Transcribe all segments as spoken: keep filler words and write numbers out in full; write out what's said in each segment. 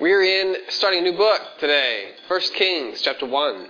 We're in starting a new book today, First Kings, chapter one.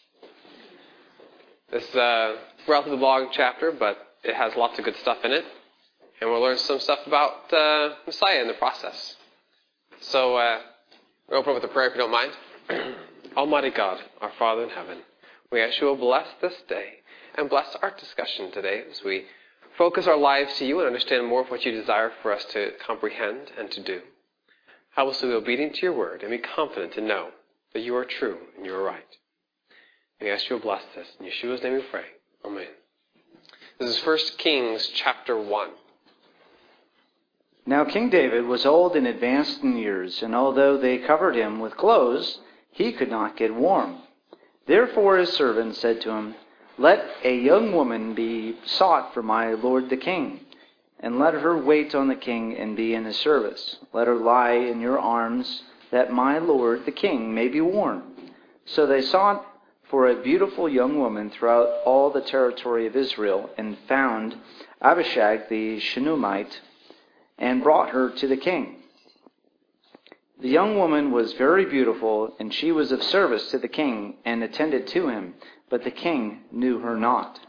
This is a relatively long chapter, but it has lots of good stuff in it. And we'll learn some stuff about uh, Messiah in the process. So, uh, we'll open up with a prayer if you don't mind. Almighty God, our Father in heaven, we ask you will bless this day and bless our discussion today as we focus our lives to you and understand more of what you desire for us to comprehend and to do. Help us to be obedient to your word and be confident to know that you are true and you are right. We ask you will bless this. In Yeshua's name we pray. Amen. This is First Kings chapter one. Now King David was old and advanced in years, and although they covered him with clothes, he could not get warm. Therefore his servants said to him, "Let a young woman be sought for my lord the king, and let her wait on the king and be in his service. Let her lie in your arms, that my lord the king may be warm." So they sought for a beautiful young woman throughout all the territory of Israel, and found Abishag the Shunammite, and brought her to the king. The young woman was very beautiful, and she was of service to the king, and attended to him, but the king knew her not.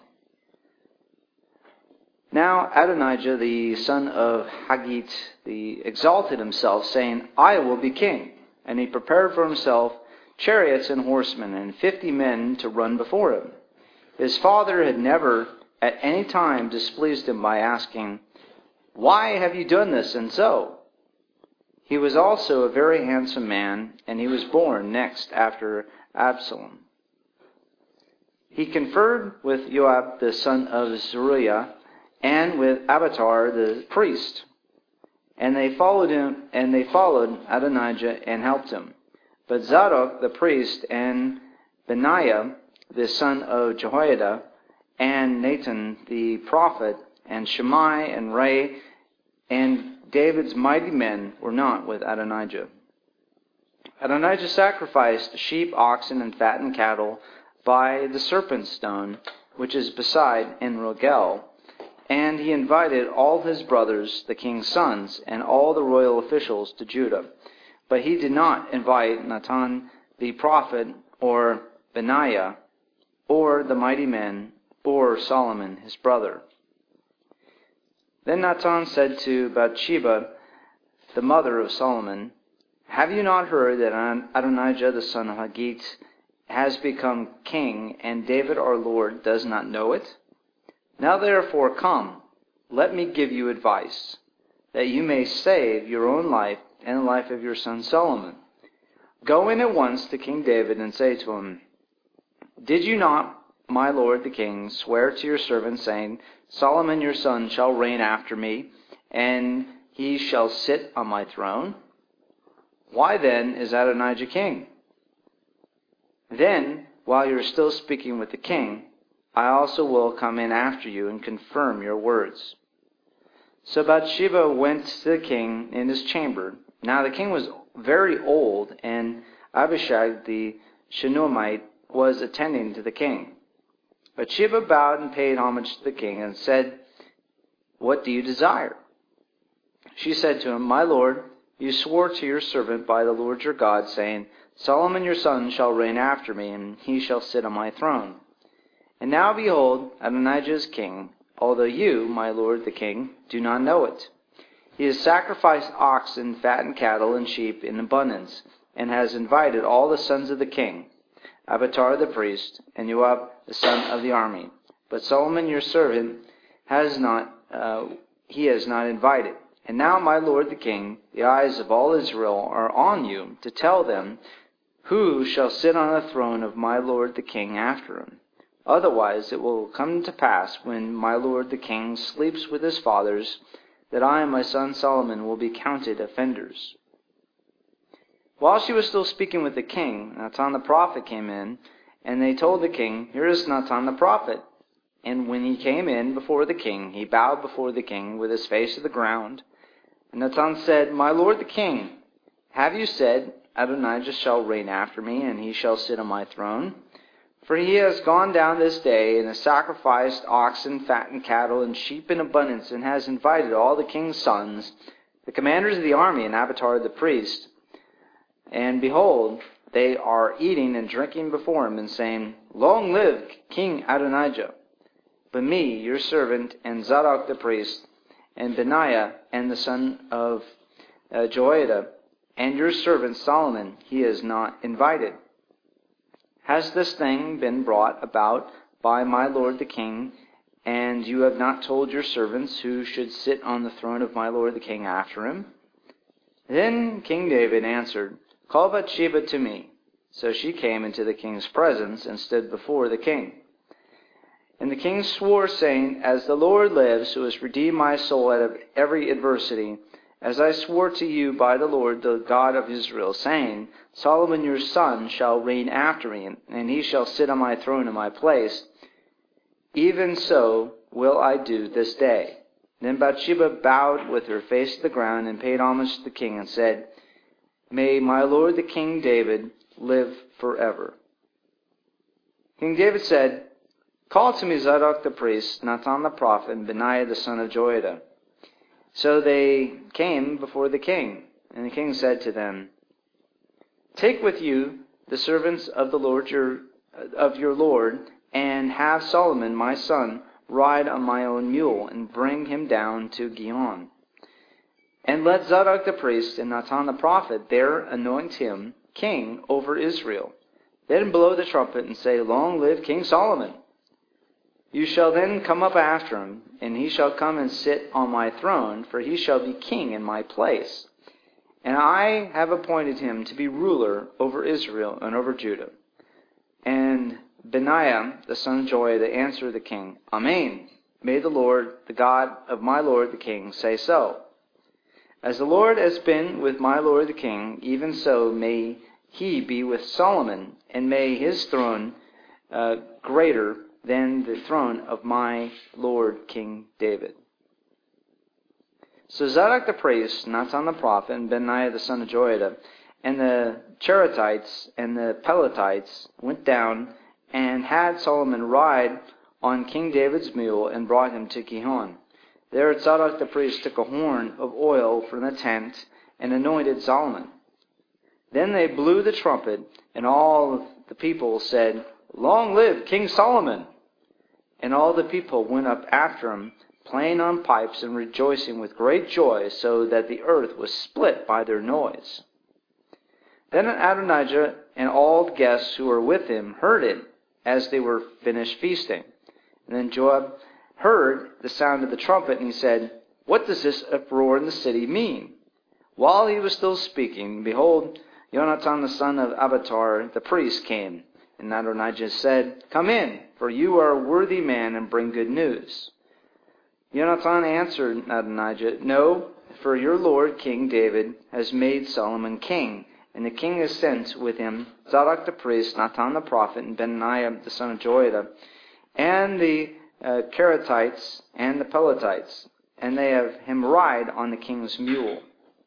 Now Adonijah the son of Haggith the exalted himself, saying, "I will be king." And he prepared for himself chariots and horsemen, and fifty men to run before him. His father had never at any time displeased him by asking, "Why have you done this and so?" He was also a very handsome man, and he was born next after Absalom. He conferred with Joab the son of Zeruiah, and with Abiathar the priest, and they followed him, and they followed Adonijah and helped him. But Zadok the priest, and Benaiah the son of Jehoiada, and Nathan the prophet, and Shammai and Ray, and David's mighty men were not with Adonijah. Adonijah sacrificed sheep, oxen, and fattened cattle by the serpent stone, which is beside En Rogel. And he invited all his brothers, the king's sons, and all the royal officials to Judah. But he did not invite Nathan the prophet, or Benaiah, or the mighty men, or Solomon his brother. Then Nathan said to Bathsheba, the mother of Solomon, "Have you not heard that Adonijah the son of Haggith has become king, and David our Lord does not know it? Now therefore come, let me give you advice, that you may save your own life and the life of your son Solomon. Go in at once to King David and say to him, 'Did you not, my lord the king, swear to your servant, saying, Solomon your son shall reign after me, and he shall sit on my throne? Why then is Adonijah king? Then, while you are still speaking with the king, I also will come in after you and confirm your words.' So Bathsheba went to the king in his chamber. Now the king was very old, and Abishag the Shunammite was attending to the king. Bathsheba bowed and paid homage to the king, and said, 'What do you desire?' She said to him, 'My lord, you swore to your servant by the Lord your God, saying, Solomon your son shall reign after me, and he shall sit on my throne. And now behold, Adonijah is king, although you, my lord the king, do not know it. He has sacrificed oxen, fattened cattle, and sheep in abundance, and has invited all the sons of the king, Abiathar the priest, and Joab the son of the army. But Solomon your servant has not, uh, he has not invited. And now, my lord the king, the eyes of all Israel are on you, to tell them who shall sit on the throne of my lord the king after him. Otherwise it will come to pass, when my lord the king sleeps with his fathers, that I and my son Solomon will be counted offenders.' While she was still speaking with the king, Nathan the prophet came in, and they told the king, 'Here is Nathan the prophet.' And when he came in before the king, he bowed before the king with his face to the ground. And Nathan said, 'My lord the king, have you said, Adonijah shall reign after me, and he shall sit on my throne? For he has gone down this day, and has sacrificed oxen, fattened cattle, and sheep in abundance, and has invited all the king's sons, the commanders of the army, and Abiathar the priest, And behold, they are eating and drinking before him, and saying, Long live King Adonijah! But me, your servant, and Zadok the priest, and Benaiah, and the son of uh, Joiada, and your servant Solomon, he is not invited. Has this thing been brought about by my lord the king, and you have not told your servants who should sit on the throne of my lord the king after him? Then King David answered, Call Bathsheba to me. So she came into the king's presence and stood before the king. And the king swore, saying, As the Lord lives, who has redeemed my soul out of every adversity, as I swore to you by the Lord, the God of Israel, saying, Solomon your son shall reign after me, and he shall sit on my throne in my place, even so will I do this day. Then Bathsheba bowed with her face to the ground and paid homage to the king and said, May my lord the king David live forever. King David said, Call to me Zadok the priest, Nathan the prophet, and Benaiah the son of Joiada. So they came before the king, and the king said to them, Take with you the servants of the Lord your of your Lord, and have Solomon my son ride on my own mule, and bring him down to Gihon. And let Zadok the priest and Nathan the prophet there anoint him king over Israel. Then blow the trumpet and say, Long live King Solomon! You shall then come up after him, and he shall come and sit on my throne, for he shall be king in my place. And I have appointed him to be ruler over Israel and over Judah. And Benaiah, the son of Joiada, answered the king, Amen. May the Lord, the God of my lord the king, say so. As the Lord has been with my lord the king, even so may he be with Solomon, and may his throne uh, greater than the throne of my lord King David. So Zadok the priest, Nathan the prophet, and Benaiah the son of Joiada, and the Cherethites and the Pelethites went down and had Solomon ride on King David's mule and brought him to Gihon. There Zadok the priest took a horn of oil from the tent and anointed Solomon. Then they blew the trumpet, and all the people said, Long live King Solomon! And all the people went up after him, playing on pipes and rejoicing with great joy, so that the earth was split by their noise. Then Adonijah and all the guests who were with him heard it as they were finished feasting. And then Joab heard the sound of the trumpet, and he said, What does this uproar in the city mean? While he was still speaking, behold, Jonathan the son of Abiathar the priest came. And Adonijah said, Come in, for you are a worthy man, and bring good news. Jonathan answered Adonijah, No, for your lord King David has made Solomon king, and the king has sent with him Zadok the priest, Nathan the prophet, and Benaiah the son of Joiada, and the uh, Cherethites and the Pelethites, and they have him ride on the king's mule.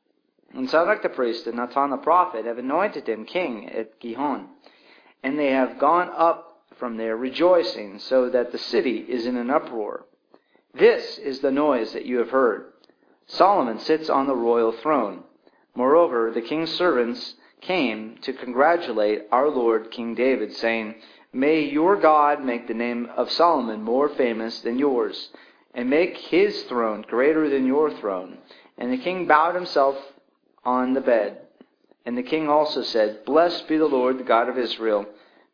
And Zadok the priest and Nathan the prophet have anointed him king at Gihon, and they have gone up from there rejoicing, so that the city is in an uproar. This is the noise that you have heard. Solomon sits on the royal throne. Moreover, the king's servants came to congratulate our lord King David, saying, May your God make the name of Solomon more famous than yours, and make his throne greater than your throne. And the king bowed himself on the bed. And the king also said, Blessed be the Lord, the God of Israel,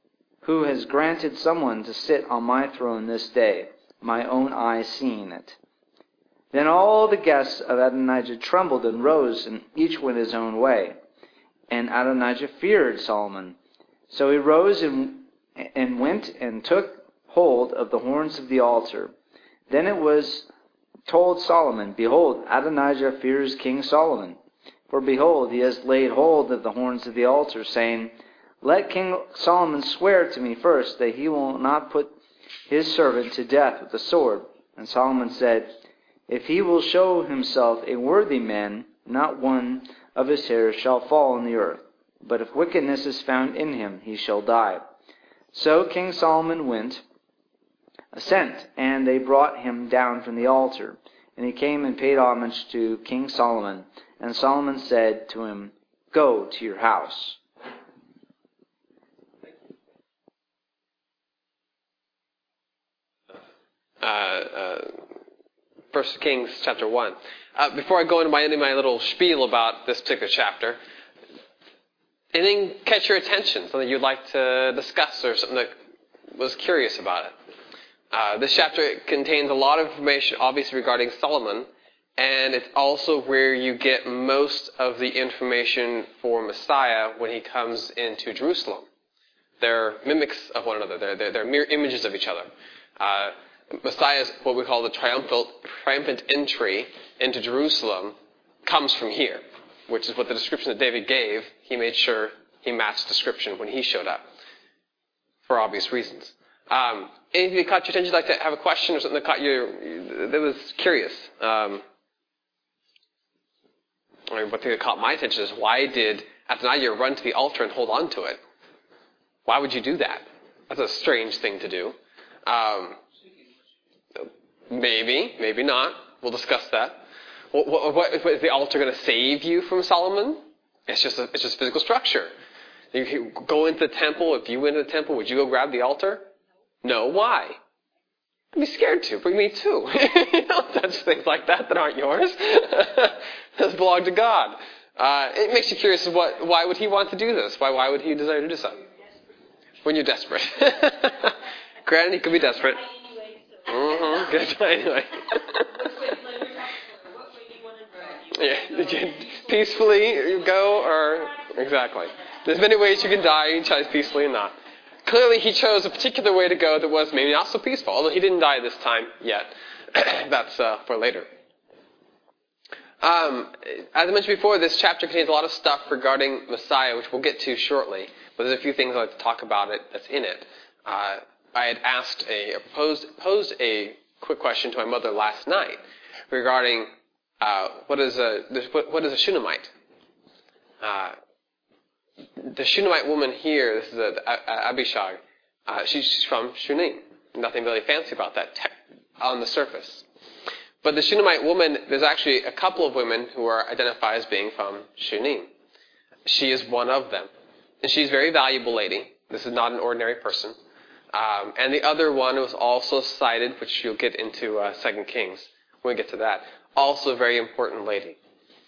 who has granted someone to sit on my throne this day, my own eyes seeing it. Then all the guests of Adonijah trembled and rose, and each went his own way. And Adonijah feared Solomon. So he rose and, and went and took hold of the horns of the altar. Then it was told Solomon, Behold, Adonijah fears King Solomon. For behold, he has laid hold of the horns of the altar, saying, Let King Solomon swear to me first that he will not put his servant to death with the sword. And Solomon said, If he will show himself a worthy man, not one of his hairs shall fall on the earth. But if wickedness is found in him, he shall die. So King Solomon went, sent, and they brought him down from the altar. And he came and paid homage to King Solomon. And Solomon said to him, Go to your house. Uh, uh, First Kings chapter one. Uh, before I go into my, into my little spiel about this particular chapter, anything catch your attention? Something you'd like to discuss or something that was curious about it? Uh, this chapter contains a lot of information, obviously, regarding Solomon, and it's also where you get most of the information for Messiah when he comes into Jerusalem. They're mimics of one another. They're, they're, they're mere images of each other. Uh, Messiah's, what we call the triumphant, triumphant entry into Jerusalem, comes from here, which is what the description that David gave. He made sure he matched the description when he showed up, for obvious reasons. Um, anything that caught your attention? You'd like to have a question or something that caught you, that was curious? Um, I mean, one thing that caught my attention is, why did Adonijah run to the altar and hold on to it? Why would you do that? That's a strange thing to do. Um, maybe, maybe not. We'll discuss that. What, what, what, is the altar going to save you from Solomon? It's just a, it's just physical structure. You go into the temple. If you went into the temple, would you go grab the altar? No. Why? I'd be scared to. Bring me too. You don't touch things like that that aren't yours. Those belong to God. Uh, it makes you curious. What? Why would he want to do this? Why? Why would he desire to do so? When you're desperate. Granted, he could be desperate. Mm-hmm. Good. Anyway. Yeah. Did you peacefully go, or exactly? There's many ways you can die. You can choose peacefully or not. Clearly, he chose a particular way to go that was maybe not so peaceful, although he didn't die this time yet. That's uh, for later. Um, as I mentioned before, this chapter contains a lot of stuff regarding Messiah, which we'll get to shortly. But there's a few things I'd like to talk about it that's in it. Uh, I had asked a, or posed, posed a quick question to my mother last night regarding uh, what is a what, what is a Shunammite. Uh, the Shunammite woman here, this is a, a, Abishag. Uh, she's from Shunem. Nothing really fancy about that te- on the surface. But the Shunammite woman, there's actually a couple of women who are identified as being from Shunem. She is one of them. And she's a very valuable lady. This is not an ordinary person. Um, and the other one was also cited, which you'll get into uh, Second Kings when we get to that. Also a very important lady.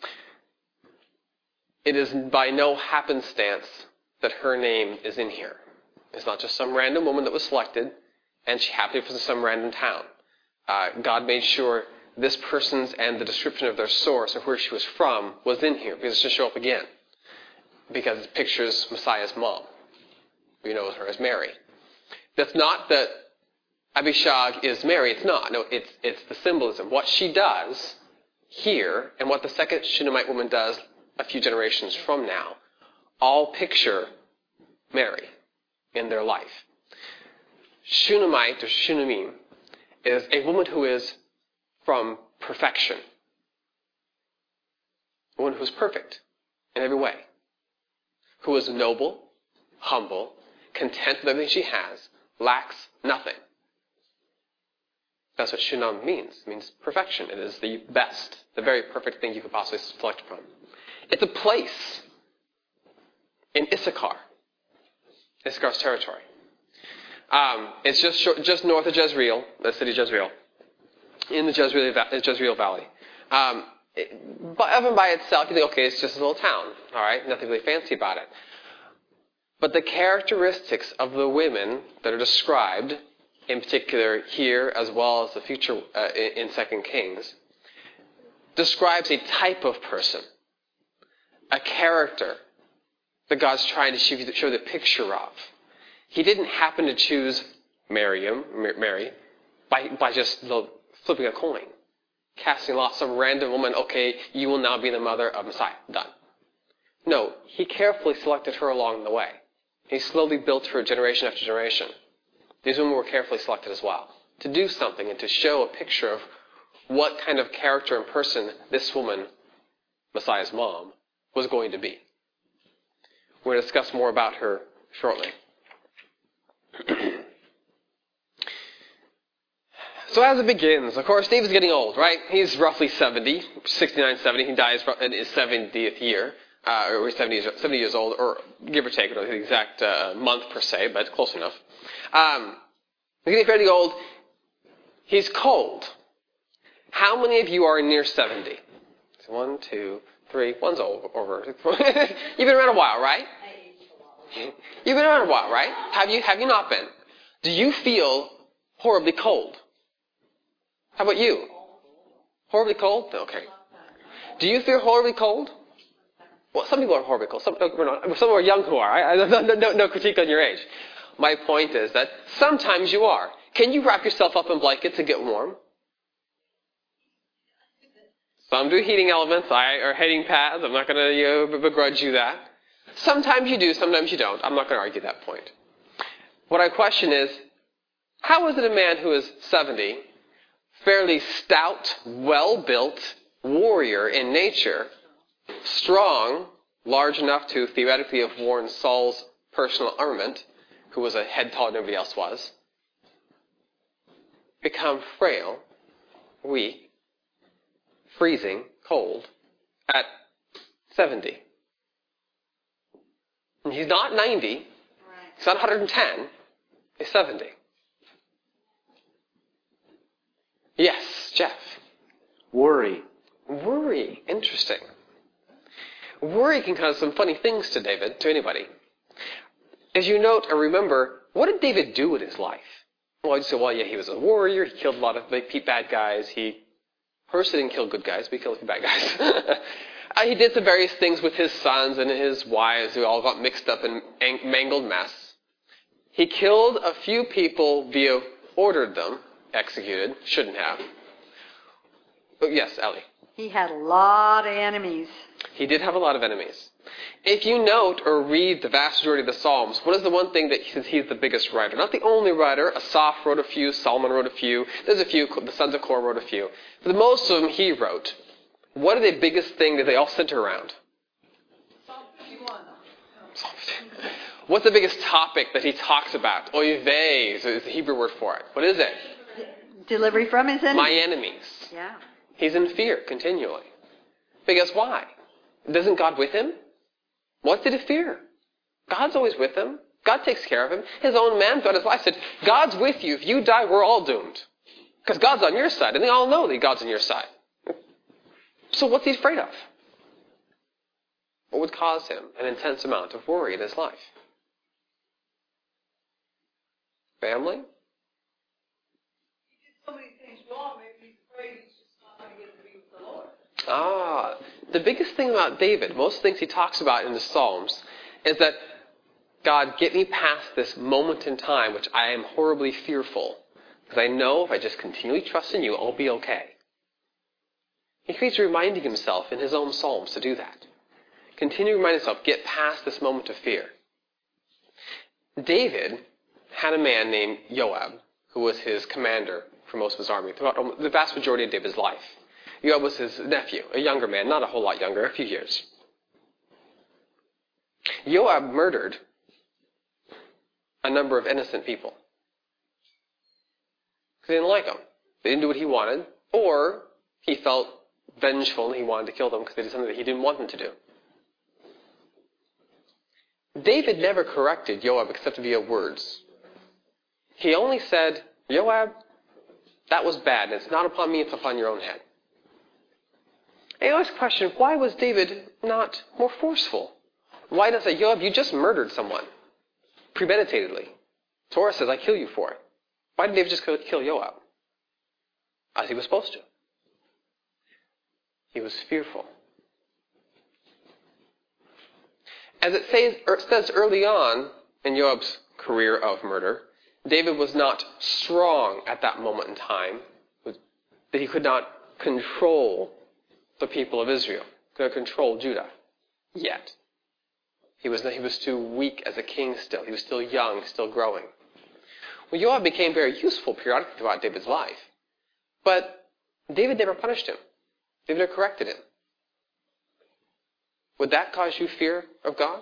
It is by no happenstance that her name is in here. It's not just some random woman that was selected, and she happened from some random town. Uh, God made sure this person's and the description of their source or where she was from was in here, because it's to show up again. Because it pictures Messiah's mom. We know her as Mary. That's not that Abishag is Mary. It's not. No, it's it's the symbolism. What she does here and what the second Shunammite woman does a few generations from now all picture Mary in their life. Shunammite or Shunammim is a woman who is from perfection. A woman who is perfect in every way. Who is noble, humble, content with everything she has, lacks nothing. That's what Shunam means. It means perfection. It is the best, the very perfect thing you could possibly select from. It's a place in Issachar, Issachar's territory. Um, it's just short, just north of Jezreel, the city of Jezreel, in the Jezreel, Jezreel Valley. Um, it, but even by itself, you think, okay, it's just a little town, all right, nothing really fancy about it. But the characteristics of the women that are described, in particular here as well as the future uh, in, in Second Kings, describes a type of person, a character that God's trying to show, show the picture of. He didn't happen to choose Miriam, Mary, by, by just flipping a coin, casting lots, some random woman, okay, you will now be the mother of Messiah. Done. No, he carefully selected her along the way. He slowly built her generation after generation. These women were carefully selected as well to do something and to show a picture of what kind of character and person this woman, Messiah's mom, was going to be. We're going to discuss more about her shortly. So as it begins, of course, David's getting old, right? He's roughly seventy, sixty-nine, seventy. He dies in his seventieth year. uh, or he's seventy, seventy years old, or give or take, I don't know the exact uh, month per se, but close enough. Um, he's getting fairly old. He's cold. How many of you are near seventy? One, two, three. One's over. over. You've been around a while, right? You've been around a while, right? Have you? Have you not been? Do you feel horribly cold? How about you? Horribly cold? Okay. Do you feel horribly cold? Well, some people are horribly cold. Some, no, we're not, some are young who are. I, I, no, no, no critique on your age. My point is that sometimes you are. Can you wrap yourself up in blankets and get warm? Some do heating elements, I, or heating pads. I'm not going to you know, begrudge you that. Sometimes you do, sometimes you don't. I'm not going to argue that point. What I question is, how is it a man who is seventy, fairly stout, well-built warrior in nature, strong, large enough to theoretically have worn Saul's personal armament, who was a head taller than everybody else was, become frail, weak, freezing, cold, at seventy? And he's not ninety, he's not one hundred ten, he's seventy. Yes, Jeff. Worry. Worry. Interesting. Worry can cause some funny things to David, to anybody. As you note or remember, what did David do in his life? Well, you say, well, yeah, he was a warrior. He killed a lot of bad guys. He, personally didn't kill good guys, but he killed a few bad guys. uh, he did some various things with his sons and his wives who all got mixed up in a mangled mess. He killed a few people via ordered them executed. Shouldn't have. But yes, Ellie. He had a lot of enemies. He did have a lot of enemies. If you note or read the vast majority of the Psalms, what is the one thing that since he's the biggest writer? Not the only writer. Asaph wrote a few. Solomon wrote a few. There's a few. The sons of Korah wrote a few. But most of them he wrote. What are the biggest thing that they all center around? Psalm fifty-one. What's the biggest topic that he talks about? Oyveh is the Hebrew word for it. What is it? Delivery from his enemies. My enemies. Yeah. He's in fear continually. Because why? Isn't God with him? What did he fear? God's always with him. God takes care of him. His own man throughout his life said, God's with you. If you die, we're all doomed. Because God's on your side. And they all know that God's on your side. So what's he afraid of? What would cause him an intense amount of worry in his life? Family? So many things wrong, maybe he's afraid he's just not going to get to be with the Lord. Ah, the biggest thing about David, most things he talks about in the Psalms, is that, God, get me past this moment in time which I am horribly fearful, because I know if I just continually trust in you, I'll be okay. He keeps reminding himself in his own Psalms to do that. Continue to remind himself, get past this moment of fear. David had a man named Joab, who was his commander for most of his army, throughout the vast majority of David's life. Joab was his nephew, a younger man, not a whole lot younger, a few years. Joab murdered a number of innocent people. Because they didn't like him. They didn't do what he wanted, or he felt vengeful and he wanted to kill them because they did something that he didn't want them to do. David never corrected Joab except via words. He only said, Joab, that was bad, and it's not upon me, it's upon your own head. And I always question, why was David not more forceful? Why does it say, Joab, you just murdered someone premeditatedly? Torah says, I kill you for it. Why did David just kill Joab? As he was supposed to. He was fearful. As it says, it says early on in Joab's career of murder, David was not strong at that moment in time, that he could not control the people of Israel, could not control Judah yet. He was, he was too weak as a king still. He was still young, still growing. Well, Joab became very useful periodically throughout David's life. But David never punished him. David never corrected him. Would that cause you fear of God?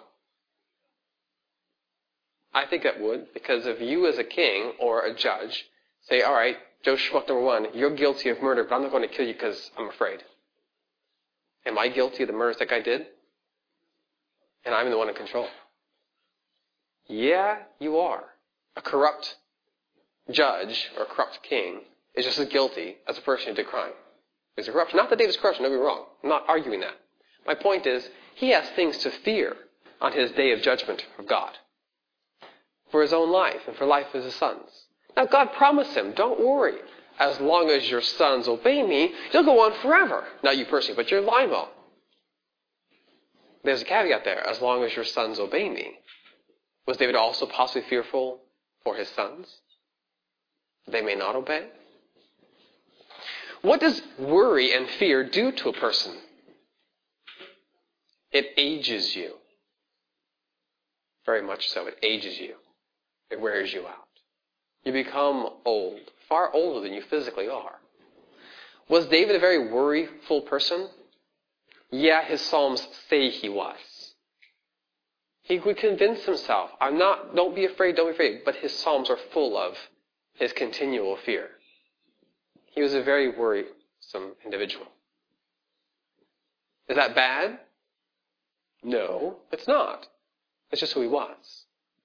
I think that would, because if you as a king or a judge say, all right, Joe Schmuck number one, you're guilty of murder, but I'm not going to kill you because I'm afraid. Am I guilty of the murders that guy did? and I'm the one in control. Yeah, you are. A corrupt judge or a corrupt king is just as guilty as a person who did crime. He's a corrupt. Not that David's corruption, don't be wrong. I'm not arguing that. My point is, he has things to fear on his day of judgment of God. For his own life and for life of his sons. Now God promised him, don't worry. As long as your sons obey me, you'll go on forever. Not you personally, but your limo. There's a caveat there. As long as your sons obey me. Was David also possibly fearful for his sons? They may not obey? What does worry and fear do to a person? It ages you. Very much so. It ages you. It wears you out. You become old, far older than you physically are. Was David a very worryful person? Yeah, his Psalms say he was. He would convince himself, I'm not, don't be afraid, don't be afraid. But his Psalms are full of his continual fear. He was a very worrisome individual. Is that bad? No, it's not. It's just who he was.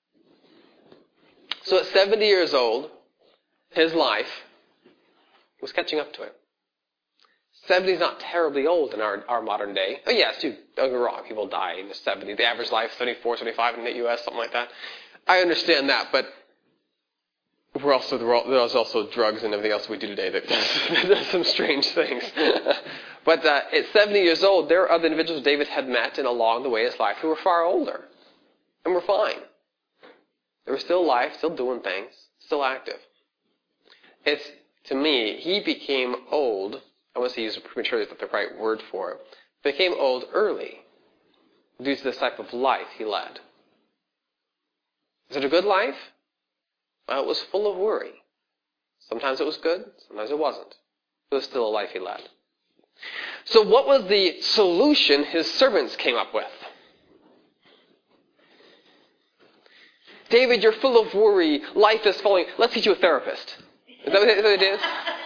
So at seventy years old, his life was catching up to him. seventy is not terribly old in our, our modern day. Oh yes, dude, don't get me wrong, people die in the seventies. The average life is seventy-four, seventy-five in the U S, something like that. I understand that, but we're also, there's also drugs and everything else we do today that does, that does some strange things. But uh, at seventy years old, there are other individuals David had met and along the way in his life who were far older and were fine. They were still alive, still doing things, still active. It's, to me, he became old. I want to use prematurely, is not the right word for it. Became old early due to the type of life he led. Is it a good life? Well, it was full of worry. Sometimes it was good, sometimes it wasn't. It was still a life he led. So what was the solution his servants came up with? David, you're full of worry. Life is falling. Let's get you a therapist. Is that what it is?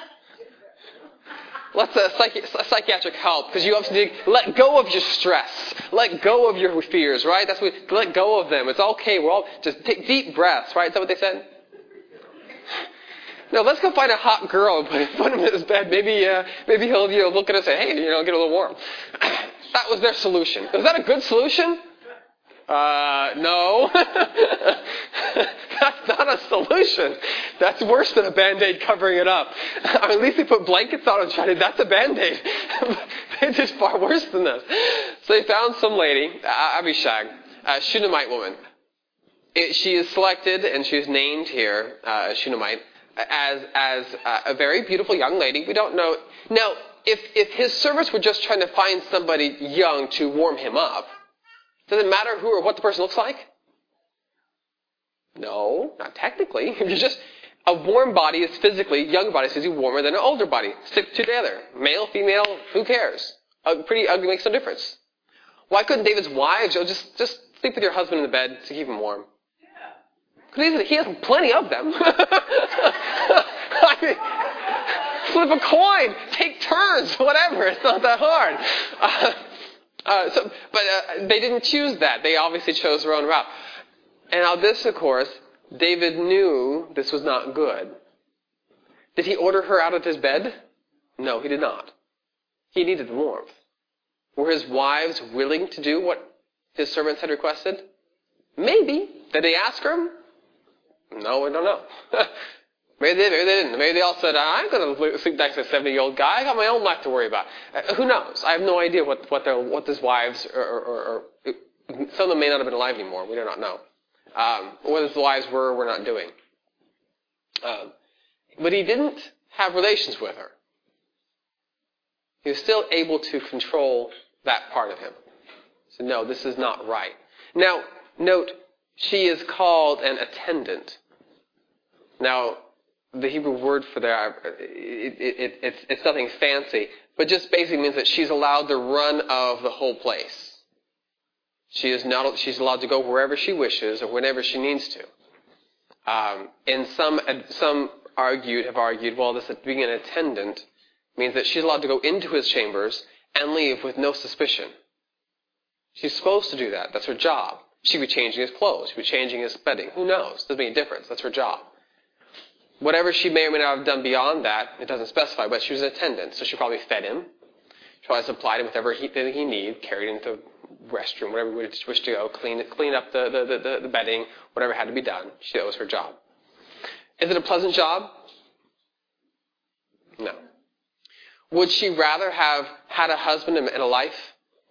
Let's uh, psychi- psychiatric help, because you obviously need to let go of your stress. Let go of your fears, right? That's what, let go of them. It's okay. We're all, just take deep breaths, right? Is that what they said? No, let's go find a hot girl and put, put him in his bed. Maybe, uh, maybe he'll, you know, look at us and say, hey, you know, get a little warm. That was their solution. Was that a good solution? Uh, no. That's not a solution. That's worse than a Band-Aid covering it up. I mean, at least they put blankets on and tried it. That's a Band-Aid. They did far worse than this. So they found some lady, uh, Abishag, a Shunammite woman. It, she is selected, and she is named here, uh, Shunammite, as as uh, a very beautiful young lady. We don't know. Now, if if his servants were just trying to find somebody young to warm him up, does it matter who or what the person looks like? No, not technically. You're just a warm body is physically, young body is physically warmer than an older body. Stick together. Male, female, who cares? Uh, pretty ugly makes no difference. Why couldn't David's wives just just sleep with your husband in the bed to keep him warm? Because he has plenty of them. I mean, flip a coin, take turns, whatever. It's not that hard. Uh, uh, so, but uh, they didn't choose that. They obviously chose their own route. And now this, of course, David knew this was not good. Did he order her out of his bed? No, he did not. He needed warmth. Were his wives willing to do what his servants had requested? Maybe. Did they ask him? No, we don't know. Maybe they, maybe they didn't. Maybe they all said, I'm going to sleep next to a seventy-year-old guy. I got my own life to worry about. Uh, who knows? I have no idea what what their what his wives or, or, or, or some of them may not have been alive anymore. We do not know. Um, what his wives were, we're not doing. Um, but he didn't have relations with her. He was still able to control that part of him. So no, this is not right. Now, note, she is called an attendant. Now, the Hebrew word for that, it, it, it, it's, it's nothing fancy, but just basically means that she's allowed the run of the whole place. She is not. She's allowed to go wherever she wishes or whenever she needs to. Um, and some some argued have argued, well, this being an attendant means that she's allowed to go into his chambers and leave with no suspicion. She's supposed to do that. That's her job. She could be changing his clothes. She could be changing his bedding. Who knows? Doesn't make a difference. That's her job. Whatever she may or may not have done beyond that, it doesn't specify, but she was an attendant, so she probably fed him. She probably supplied him with whatever he, he needed, carried him to the restroom, whatever he wished to go, clean, clean up the, the, the, the bedding, whatever had to be done. She, that was her job. Is it a pleasant job? No. Would she rather have had a husband and a life?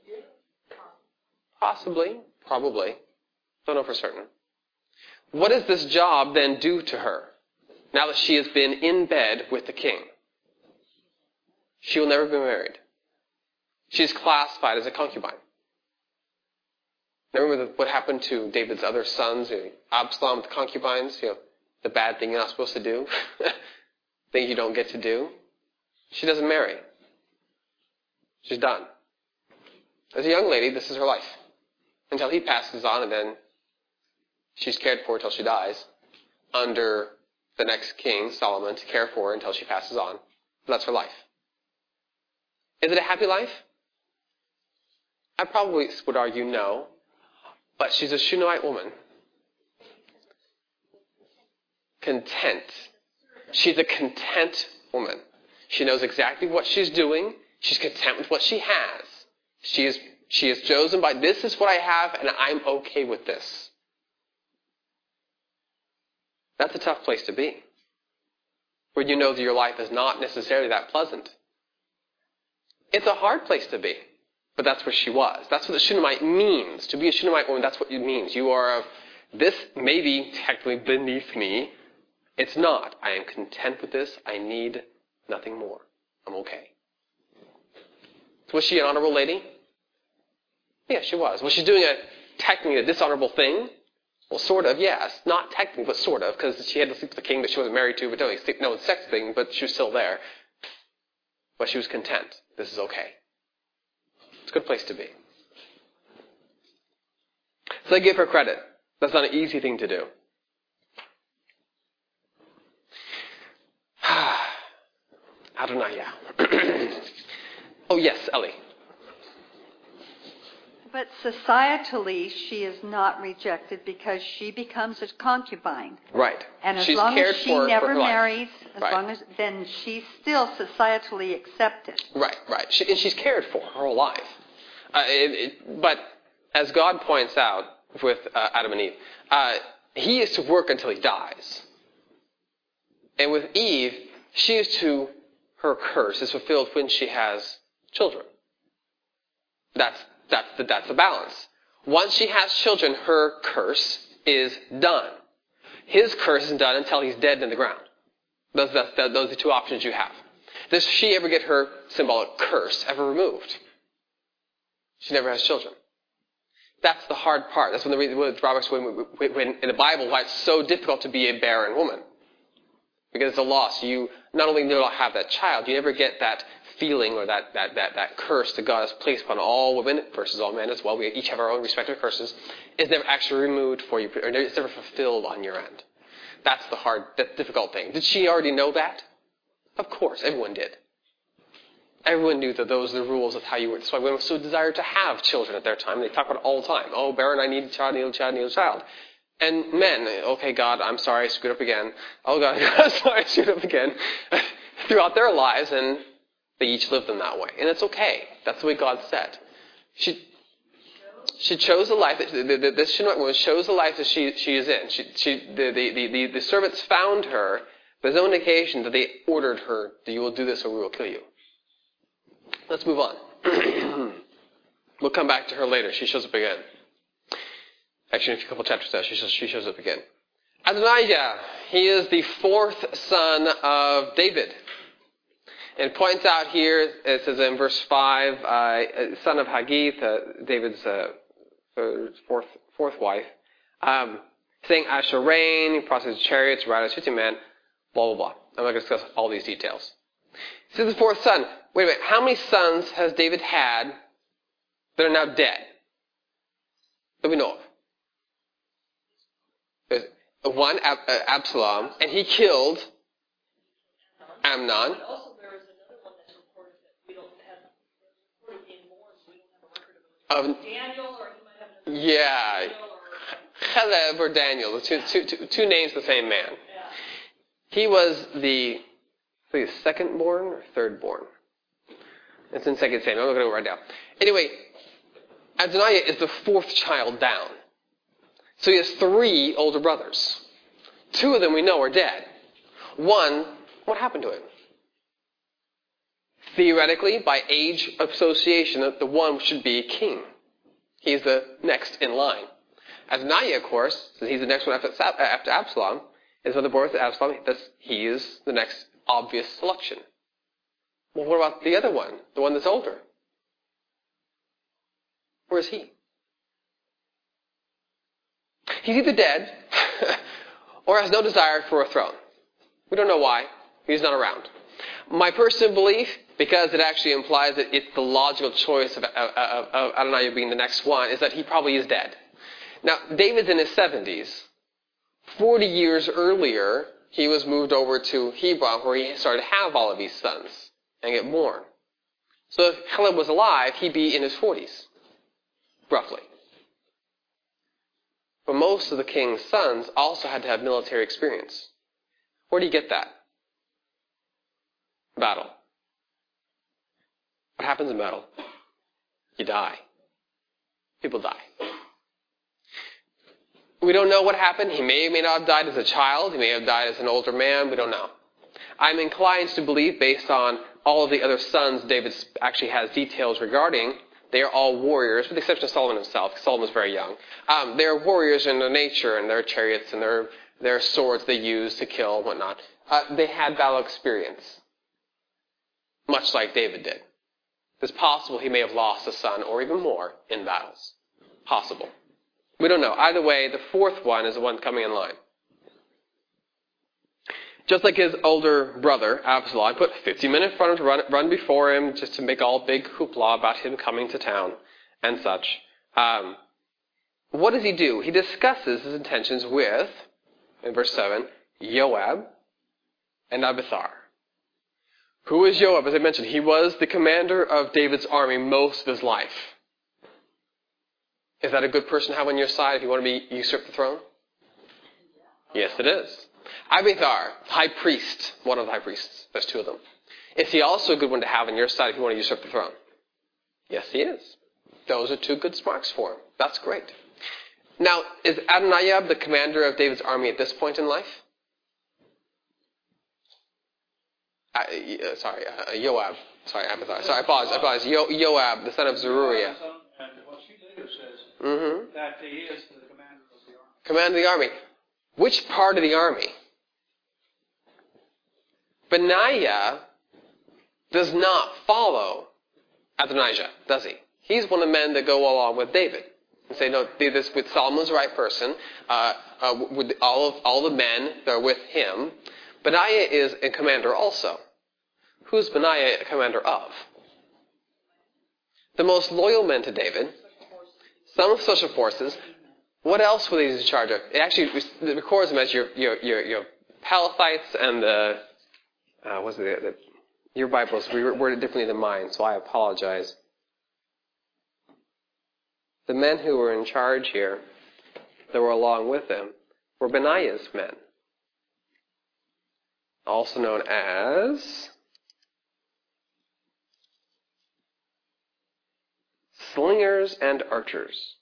Possibly. Probably. Don't know for certain. What does this job then do to her now that she has been in bed with the king? She will never be married. She's classified as a concubine. Remember what happened to David's other sons, you know, Absalom with the concubines, you know, the bad thing you're not supposed to do, thing you don't get to do. She doesn't marry. She's done. As a young lady, this is her life. Until he passes on, and then she's cared for until she dies under the next king, Solomon, to care for her until she passes on. That's her life. Is it a happy life? I probably would argue no. But she's a Shunammite woman. Content. She's a content woman. She knows exactly what she's doing. She's content with what she has. She is, she is chosen by, this is what I have, and I'm okay with this. That's a tough place to be. Where you know that your life is not necessarily that pleasant. It's a hard place to be. But that's where she was. That's what the Shunammite means. To be a Shunammite woman, that's what it means. You are of, this may be technically beneath me. It's not. I am content with this. I need nothing more. I'm okay. Was she an honorable lady? Yeah, she was. Was she doing a technically a dishonorable thing? Well, sort of, yes. Not technically, but sort of, because she had to sleep with the king that she wasn't married to, but no, no sex thing, but she was still there. But she was content. This is okay. It's a good place to be. So I give her credit. That's not an easy thing to do. Adonai, yeah. Oh, yes, Ellie. But societally, she is not rejected because she becomes a concubine. Right. And as She's long cared as she for, never for her life. marries, as Right. long as then she's still societally accepted. Right, right. She, and she's cared for her whole life. Uh, it, it, but as God points out with uh, Adam and Eve, uh, he is to work until he dies. And with Eve, she is to, her curse is fulfilled when she has children. That's that's the, that's the balance. Once she has children, her curse is done. His curse is done until he's dead in the ground. Those, that's, that, those are the two options you have. Does she ever get her symbolic curse ever removed? She never has children. That's the hard part. That's when the reason with Roberts when, when in the Bible why it's so difficult to be a barren woman. Because it's a loss. You not only do not have that child, you never get that feeling or that, that, that, that curse that God has placed upon all women versus all men as well. We each have our own respective curses. It's never actually removed for you, or it's never fulfilled on your end. That's the hard, that difficult thing. Did she already know that? Of course, everyone did. Everyone knew that those are the rules of how you were. That's why women so desired to have children at their time. They talk about it all the time. Oh, barren, I need a child, I need a child, I need a child. And men, okay, God, I'm sorry, I screwed up again. Oh, God, I'm sorry, I screwed up again. Throughout their lives, and they each lived them that way. And it's okay. That's the way God said. She she chose the life, that, the, the, this Shunammite woman chose the life that she, she is in. She, she, the, the, the, the, the servants found her. There's no indication that they ordered her, that you will do this or we will kill you. Let's move on. We'll come back to her later. She shows up again. Actually, in a couple chapters down, she shows, she shows up again. Adonijah, he is the fourth son of David. And it points out here, it says in verse five, uh, son of Haggith, uh, David's uh, fourth fourth wife, um, saying Ashurain, he processes chariots, riders, fifty men, blah, blah, blah. I'm not going to discuss all these details. He says the fourth son. Wait a minute, how many sons has David had that are now dead? That we know of. There's one, Ab- uh, Absalom, and he killed Amnon. Also, there is another one that's reported that we don't have reported anymore, so we don't have a record of of, Daniel, or he might have another yeah, Daniel or, Cheleb or Daniel, the two, two, two, two names of the same man. yeah. He was the, I think it's second born or third born. It's in Second Samuel. I'm not going to go right now. Anyway, Adoniah is the fourth child down. So he has three older brothers. Two of them we know are dead. One, what happened to him? Theoretically, by age association, the one should be king. He's the next in line. Adoniah, of course, since he's the next one after, after Absalom, is the birth of Absalom. He is the next obvious selection. Well, what about the other one, the one that's older? Where is he? He's either dead or has no desire for a throne. We don't know why. He's not around. My personal belief, because it actually implies that it's the logical choice of, of, of, of Adoniah being the next one, is that he probably is dead. Now, David's in his seventies. Forty years earlier, he was moved over to Hebron, where he started to have all of these sons and get born. So if Caleb was alive, he'd be in his forties, roughly. But most of the king's sons also had to have military experience. Where do you get that? Battle. What happens in battle? You die. People die. We don't know what happened. He may or may not have died as a child. He may have died as an older man. We don't know. I'm inclined to believe, based on all of the other sons David actually has details regarding, they are all warriors, with the exception of Solomon himself, because Solomon was very young. Um, they are warriors in their nature, and their chariots, and their, their swords they use to kill and whatnot. Uh, they had battle experience, much like David did. It's possible he may have lost a son, or even more, in battles. Possible. We don't know. Either way, the fourth one is the one coming in line. Just like his older brother, Absalom, put fifty men in front of him to run, run before him just to make all big hoopla about him coming to town and such. Um, what does he do? He discusses his intentions with, in verse seven, Joab and Abithar. Who is Joab? As I mentioned, he was the commander of David's army most of his life. Is that a good person to have on your side if you want to be usurp the throne? Yes, it is. Abithar, high priest, one of the high priests. There's two of them. Is he also a good one to have on your side if you want to usurp the throne? Yes, he is. Those are two good marks for him. That's great. Now, is Adoniah the commander of David's army at this point in life? Uh, uh, sorry, uh, Joab. Sorry, Abithar. Sorry, I apologize. I apologize. Yo, Joab, the son of Zeruiah. And what she later says, Mm-hmm. that he is the commander of the army. Commander of the army. Which part of the army? Benaiah does not follow Adonijah, does he? He's one of the men that go along with David and say, no, do this with Solomon's the right person, uh, uh, with all of all the men that are with him. Benaiah is a commander also. Who's Benaiah a commander of? The most loyal men to David. Some of special forces. What else were they in charge of? It actually it records them as your your your, your Pelethites and the uh, what's it? The, your Bibles worded differently than mine, so I apologize. The men who were in charge here, that were along with him, were Benaiah's men, also known as slingers and archers.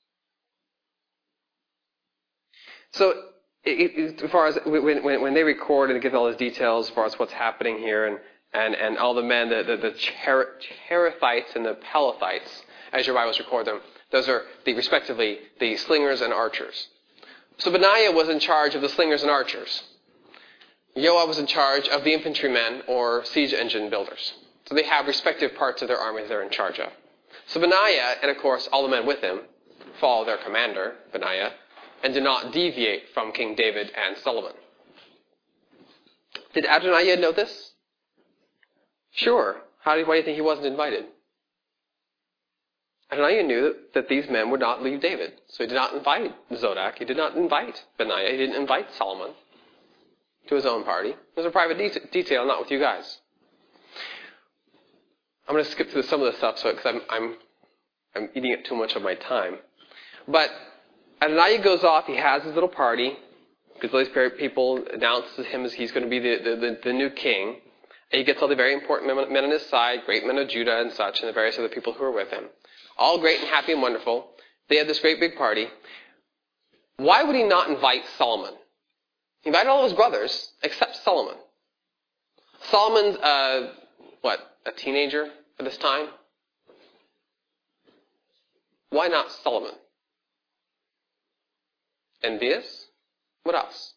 So, it, it, as far as when, when, when they record and give all those details as far as what's happening here, and, and, and all the men, the, the, the Cher- Cherethites and the Pelethites, as your Bibles record them, those are the respectively the slingers and archers. So Benaiah was in charge of the slingers and archers. Joab was in charge of the infantrymen or siege engine builders. So they have respective parts of their army they're in charge of. So Benaiah, and of course all the men with him, follow their commander, Benaiah, and do not deviate from King David and Solomon. Did Adoniah know this? Sure. How do, why do you think he wasn't invited? Adoniah knew that, that these men would not leave David. So he did not invite Zodach. He did not invite Benaiah. He didn't invite Solomon to his own party. It was a private de- detail, not with you guys. I'm going to skip through some of this stuff so because I'm, I'm I'm eating up too much of my time. But Adonijah goes off. He has his little party. Because all these people announce to him as he's going to be the, the, the, the new king. And he gets all the very important men on his side, great men of Judah and such, and the various other people who are with him. All great and happy and wonderful. They have this great big party. Why would he not invite Solomon? He invited all of his brothers, except Solomon. Solomon's, uh, what, a teenager at this time? Why not Solomon? Envious? What else?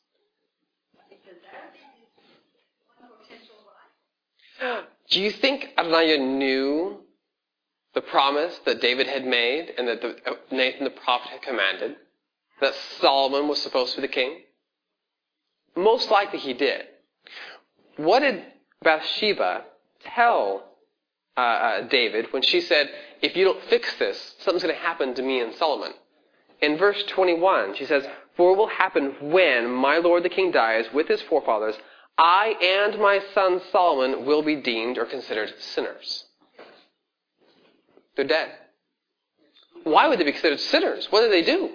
Do you think Adonijah knew the promise that David had made and that the, uh, Nathan the prophet had commanded? That Solomon was supposed to be the king? Most likely he did. What did Bathsheba tell uh, uh, David when she said, if you don't fix this, something's going to happen to me and Solomon? In verse twenty-one, she says, for it will happen when my lord the king dies with his forefathers, I and my son Solomon will be deemed or considered sinners. They're dead. Why would they be considered sinners? What did they do?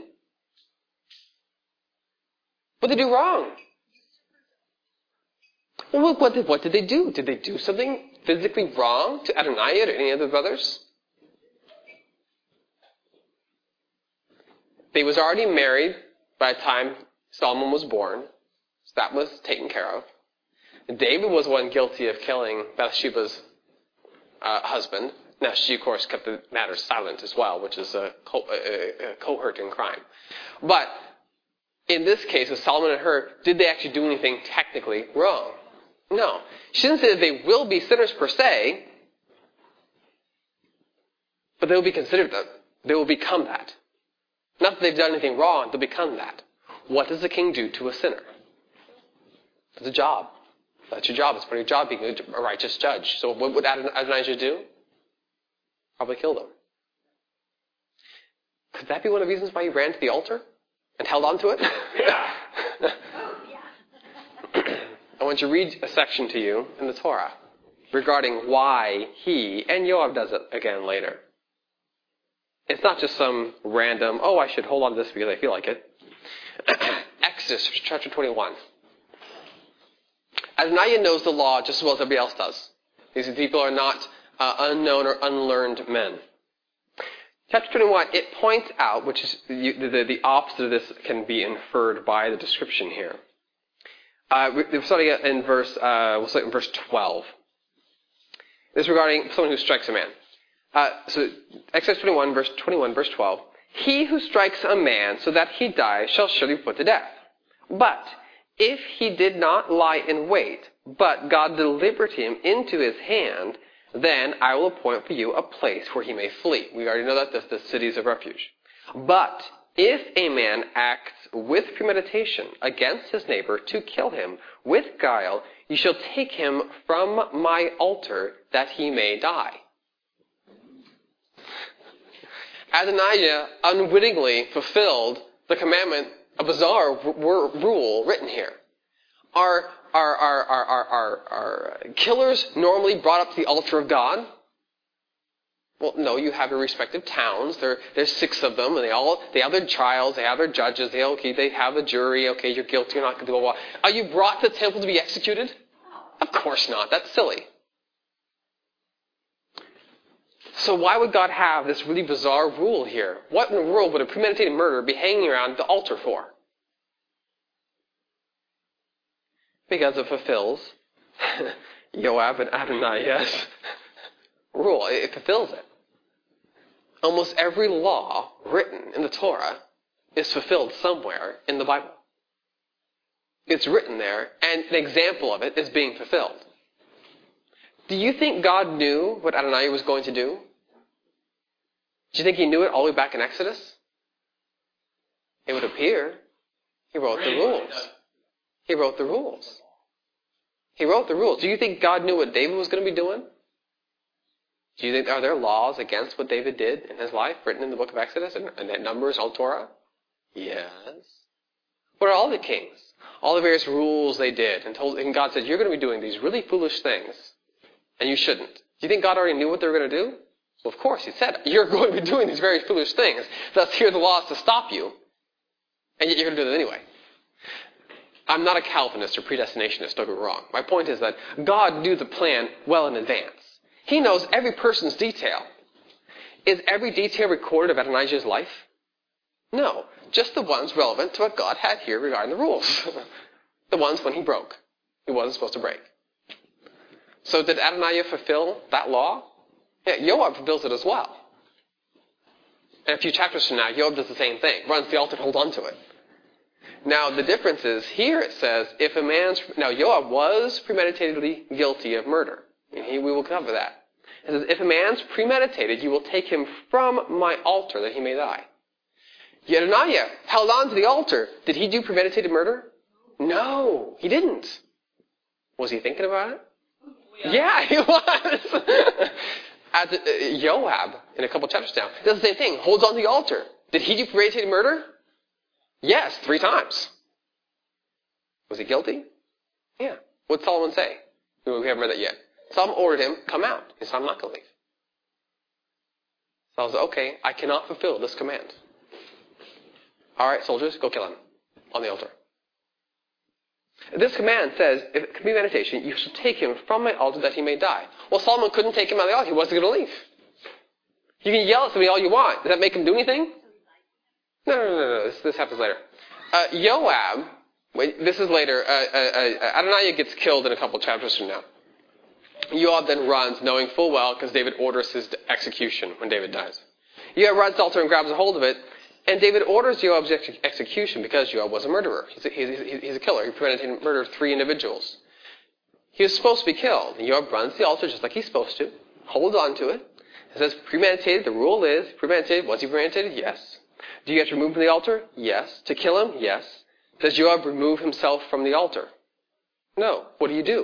What did they do wrong? Well, what did, what did they do? Did they do something physically wrong to Adonijah or any of the brothers? They was already married by the time Solomon was born, so that was taken care of. David was one guilty of killing Bathsheba's uh, husband. Now, she, of course, kept the matter silent as well, which is a, co- a, a cohort in crime. But in this case, with Solomon and her, did they actually do anything technically wrong? No. She didn't say that they will be sinners per se, but they will be considered that. They will become that. Not that they've done anything wrong, they'll become that. What does the king do to a sinner? It's a job. That's your job. It's part of your job being a righteous judge. So what would Adonijah do? Probably kill them. Could that be one of the reasons why he ran to the altar and held on to it? Yeah. I want to read a section to you in the Torah regarding why he, and Yoav does it again later. It's not just some random, oh, I should hold on to this because I feel like it. Exodus chapter twenty-one. Adonijah knows the law just as well as everybody else does. These people are not uh, unknown or unlearned men. Chapter twenty-one, it points out, which is the, the, the opposite of this can be inferred by the description here. Uh, we're starting in verse, uh, we'll start in verse twelve. This is regarding someone who strikes a man. Uh, so, Exodus twenty-one, verse twenty-one, verse twelve. He who strikes a man so that he dies shall surely be put to death. But if he did not lie in wait, but God delivered him into his hand, then I will appoint for you a place where he may flee. We already know that that's the cities of refuge. But if a man acts with premeditation against his neighbor to kill him with guile, you shall take him from my altar that he may die. Adonijah unwittingly fulfilled the commandment, a bizarre rule written here. Are, are, are, are, are, are, are killers normally brought up to the altar of God? Well, no, you have your respective towns. There, there's six of them, and they all they have their trials, they have their judges, they okay, they have a jury, okay, you're guilty, you're not going to do a Are you brought to the temple to be executed? Of course not. That's silly. So why would God have this really bizarre rule here? What in the world would a premeditated murderer be hanging around the altar for? Because it fulfills Yoav and Adonijah's rule. It fulfills it. Almost every law written in the Torah is fulfilled somewhere in the Bible. It's written there, and an example of it is being fulfilled. Do you think God knew what Adonijah was going to do? Do you think he knew it all the way back in Exodus? It would appear. He wrote the rules. He wrote the rules. He wrote the rules. Do you think God knew what David was going to be doing? Do you think, are there laws against what David did in his life written in the book of Exodus and, and Numbers, all Torah? Yes. What are all the kings? All the various rules they did. And, told, and God said, you're going to be doing these really foolish things. And you shouldn't. Do you think God already knew what they were going to do? Well, of course, he said, you're going to be doing these very foolish things. Thus, here are the laws to stop you. And yet you're going to do them anyway. I'm not a Calvinist or predestinationist, don't get me wrong. My point is that God knew the plan well in advance. He knows every person's detail. Is every detail recorded of Adonijah's life? No. Just the ones relevant to what God had here regarding the rules. The ones when he broke. He wasn't supposed to break. So did Adonijah fulfill that law? Yeah, Joab fulfills it as well. And a few chapters from now, Joab does the same thing. Runs the altar and holds on to it. Now, the difference is, here it says, if a man's... Now, Joab was premeditatedly guilty of murder. And he, we will cover that. It says, if a man's premeditated, you will take him from my altar that he may die. Yet Adonijah held on to the altar. Did he do premeditated murder? No, he didn't. Was he thinking about it? Yeah, he was. As uh, Joab, in a couple chapters down, does the same thing. Holds on to the altar. Did he do premeditated murder? Yes, three times. Was he guilty? Yeah. What did Solomon say? We haven't read that yet. Solomon ordered him, come out. He said, I'm not going to leave. Solomon said, okay, I cannot fulfill this command. All right, soldiers, go kill him on the altar. This command says, if it can be meditation, you shall take him from my altar that he may die. Well, Solomon couldn't take him on the altar. He wasn't going to leave. You can yell at somebody all you want. Does that make him do anything? No, no, no, no. no. This, this happens later. Uh, Joab, wait, this is later. Uh, uh, uh, Adonijah gets killed in a couple chapters from now. Joab then runs, knowing full well, because David orders his execution when David dies. Joab runs to the altar and grabs a hold of it. And David orders Joab's ex- execution because Joab was a murderer. He's a, he's, he's a killer. He premeditated murder of three individuals. He was supposed to be killed. And Joab runs to the altar just like he's supposed to. Holds on to it. It says premeditated. The rule is premeditated. Was he premeditated? Yes. Do you have to remove him from the altar? Yes. To kill him? Yes. Does Joab remove himself from the altar? No. What do you do?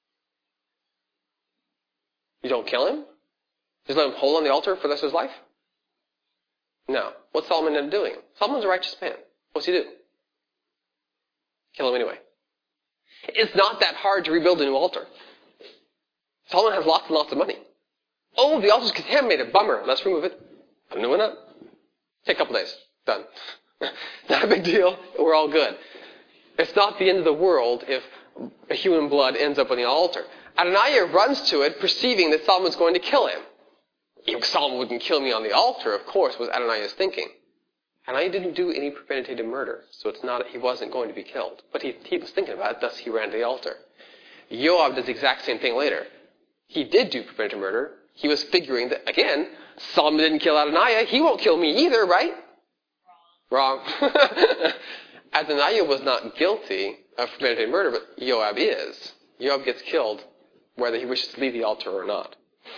You don't kill him? Just let him hold on the altar for the rest of his life? No. What's Solomon end up doing? Solomon's a righteous man. What's he do? Kill him anyway. It's not that hard to rebuild a new altar. Solomon has lots and lots of money. Oh, the altar's contaminated. Bummer. Let's remove it. Put a new one up. Take a couple days. Done. Not a big deal. We're all good. It's not the end of the world if a human blood ends up on the altar. Adonijah runs to it, perceiving that Solomon's going to kill him. If Solomon wouldn't kill me on the altar, of course, was Adonijah's thinking. Adonijah didn't do any premeditated murder, so it's not he wasn't going to be killed. But he, he was thinking about it, thus he ran to the altar. Joab does the exact same thing later. He did do premeditated murder. He was figuring that, again, Solomon didn't kill Adonijah. He won't kill me either, right? Wrong. Wrong. Adonijah was not guilty of premeditated murder, but Joab is. Joab gets killed whether he wishes to leave the altar or not.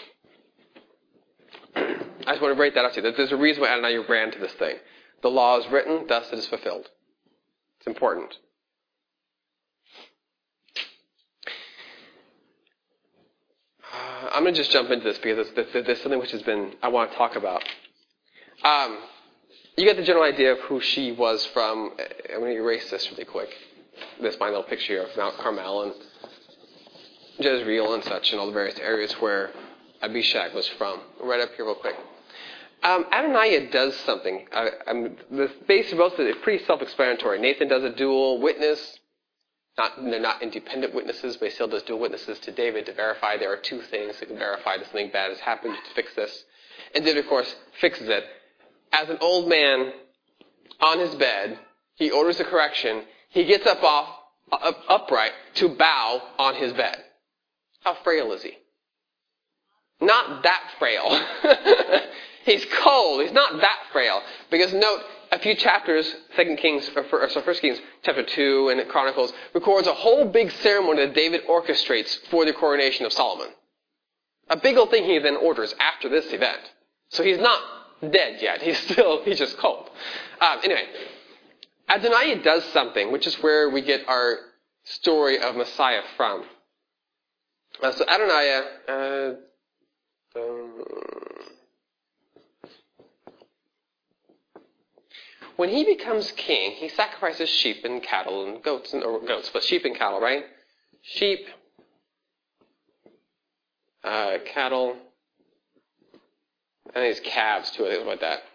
I just want to break that up to you. There's a reason why Adonijah ran to this thing. The law is written, thus it is fulfilled. It's important. Uh, I'm going to just jump into this because there's, there's something which has been, I want to talk about. Um, you get the general idea of who she was from. I'm going to erase this really quick. This my little picture here of Mount Carmel and Jezreel and such and all the various areas where Abishag was from. Right up here real quick. Um, Adonijah does something. I, I'm, the base of both of it is pretty self-explanatory. Nathan does a dual witness. Not, they're not independent witnesses, but he still does dual witnesses to David to verify there are two things that can verify that something bad has happened to fix this. And David, of course, fixes it. As an old man on his bed, he orders a correction. He gets up off up, upright to bow on his bed. How frail is he? Not that frail. He's cold. He's not that frail. Because note, a few chapters, Second Kings, or so First Kings, chapter two, and Chronicles, records a whole big ceremony that David orchestrates for the coronation of Solomon. A big old thing he then orders after this event. So he's not dead yet. He's still, he's just cold. Um, anyway, Adonijah does something, which is where we get our story of Messiah from. Uh, so Adonijah, uh, um, when he becomes king, he sacrifices sheep and cattle and goats, and, or goats, but sheep and cattle, right? Sheep, uh, cattle, I think it's calves too. I think it's like that.